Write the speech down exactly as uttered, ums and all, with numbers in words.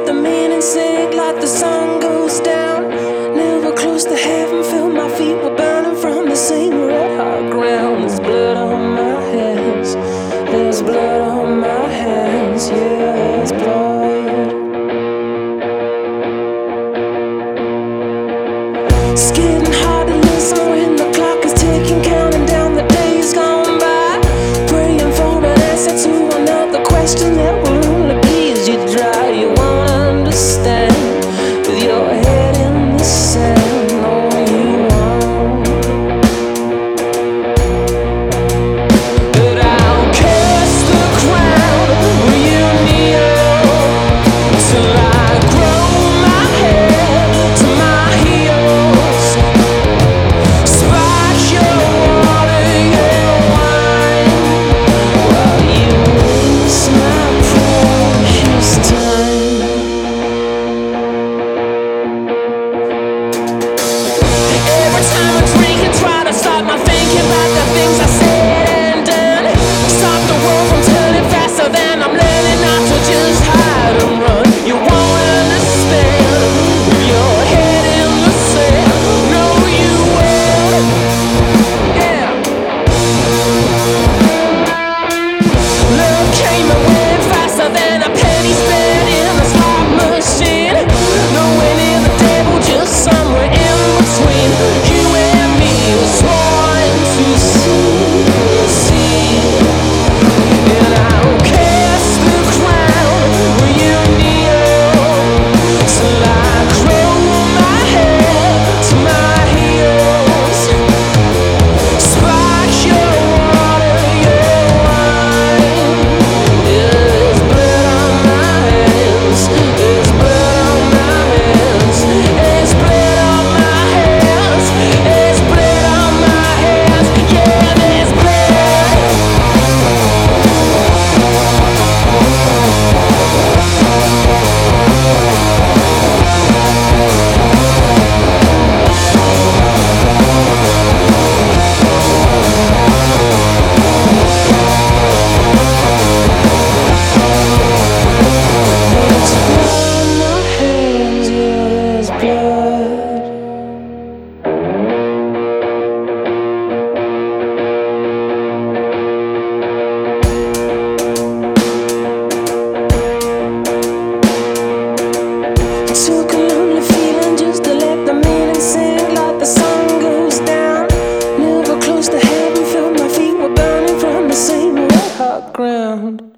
let the meaning sink like the sun goes down. Never close to heaven, feel my feet were burning from the same red hot ground. There's blood on my hands, there's blood on my hands, yeah, there's blood. It's getting hard to listen when the clock is ticking, counting down the days gone by, praying for an answer to another question that will only be as you dry. You won't understand with your head in the sand. No, you won't. But I'll curse the ground where you kneel till I grow my hair to my heels. Spark your water, your wine, while you waste my precious time. Every time I drink and try to stop my thinking about the things I said and done, stop the world from turning faster than I'm learning not to just hide and run. You won't understand with your head in the sand. No, you won't. Yeah. Love came and went faster than a penny spent in a slot machine. Nowhere near the devil, just somewhere in between. You and me were sworn to succeed. And I'll cast the crown where you kneel till I grow my hair to my heels. Spark your water, your wine. There's blood on my hands, there's blood on my hands, there's blood on my hands, there's blood on my hands, yeah, there's blood. There's blood on my hands, yeah, there's blood. Took a lonely feeling just to let the meaning sink like the sun goes down. Never close to heaven, felt my feet were burning from the same red hot ground.